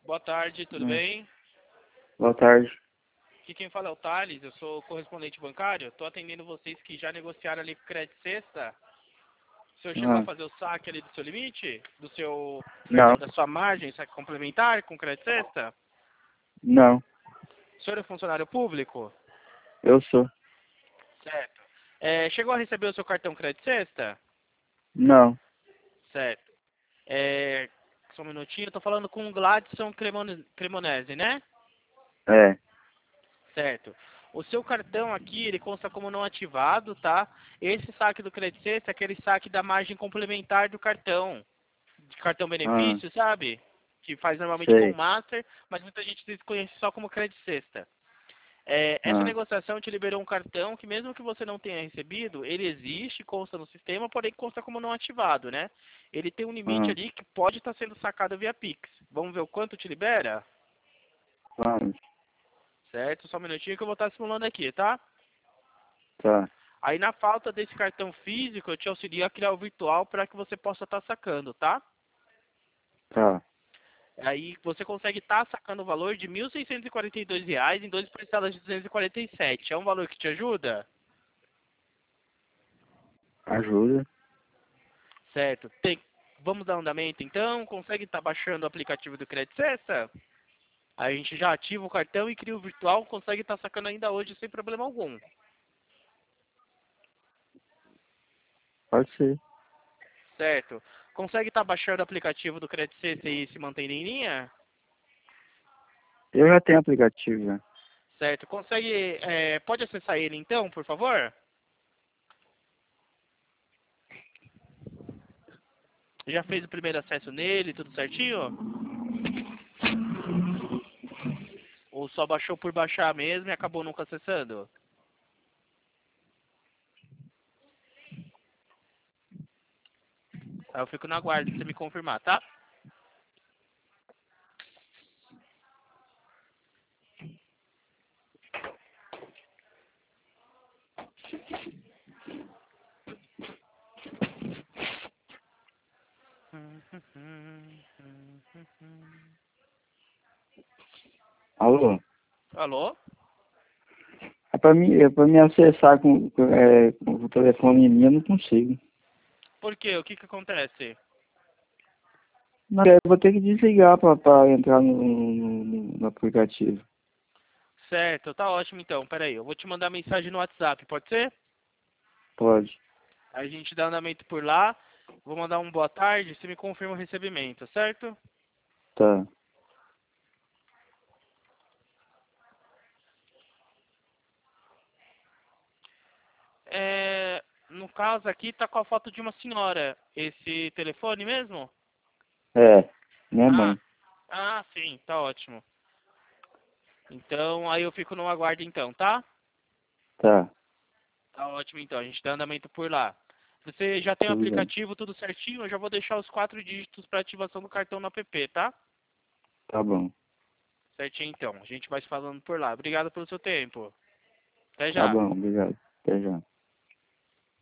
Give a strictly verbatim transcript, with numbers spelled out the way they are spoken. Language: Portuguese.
Boa tarde, tudo Hum. bem? Boa tarde. Aqui quem fala é o Thales, eu sou correspondente bancário. Estou atendendo vocês que já negociaram ali com crédito sexta. O senhor chegou a Ah, fazer o saque ali do seu limite? Do seu, não, perdão, da sua margem, saque complementar com crédito sexta? não, O senhor é funcionário público? eu sou. Certo. É, chegou a receber o seu cartão crédito sexta? Não, Certo. É, só um minutinho, eu tô falando com o Gladson Cremone- Cremonese, né? é. Certo. O seu cartão aqui, ele consta como não ativado, tá? Esse saque do Credit Sexta é aquele saque da margem complementar do cartão. De cartão Ah, benefício, sabe? Que faz normalmente com o sei. Master, mas muita gente desconhece só como Credit Sexta. É, essa Ah, negociação te liberou um cartão que mesmo que você não tenha recebido, ele existe, consta no sistema, porém consta como não ativado, né? Ele tem um limite ah, ali que pode estar sendo sacado via Pix. Vamos ver o quanto te libera? vamos. Certo? Só um minutinho que eu vou estar simulando aqui, tá? Tá, Aí na falta desse cartão físico, eu te auxilio a criar o virtual para que você possa estar sacando, tá? tá. Aí você consegue estar sacando o valor de mil seiscentos e quarenta e dois reais em doze parcelas de duzentos e quarenta e sete. É um valor que te ajuda? Ajuda. Certo. Tem... Vamos dar andamento então? Consegue estar baixando o aplicativo do Credit Sexta? Aí a gente já ativa o cartão e cria o virtual, consegue estar sacando ainda hoje sem problema algum. Pode ser. Certo. Consegue estar baixando o aplicativo do Credit Sexta e se mantendo em linha? Eu já tenho aplicativo, já. Certo. Consegue... é, pode acessar ele então, por favor? Já fez o primeiro acesso nele, tudo certinho? Ou só baixou por baixar mesmo e acabou nunca acessando? Aí eu fico na guarda de você me confirmar, tá? Alô? Alô? É pra mim, é pra me acessar com, com, é, com o telefone em mim, eu não consigo. Por quê? O que que acontece? Não, eu vou ter que desligar pra, pra entrar no, no, no aplicativo. Certo, tá ótimo então. Pera aí, eu vou te mandar mensagem no WhatsApp, pode ser? Pode. Aí a gente dá andamento por lá. Vou mandar um boa tarde, você me confirma o recebimento, certo? Tá. É, no caso aqui tá com a foto de uma senhora. Esse telefone mesmo? É. Minha Ah, mãe. ah, sim, tá ótimo. Então, aí eu fico no aguardo então, tá? Tá. Tá ótimo então, a gente dá andamento por lá. Você já tem o Tudo bem. aplicativo tudo certinho? Eu já vou deixar os quatro dígitos para ativação do cartão no app, tá? Tá bom. Certinho então, a gente vai se falando por lá. Obrigado pelo seu tempo. Até Tá já. bom, obrigado. Até já.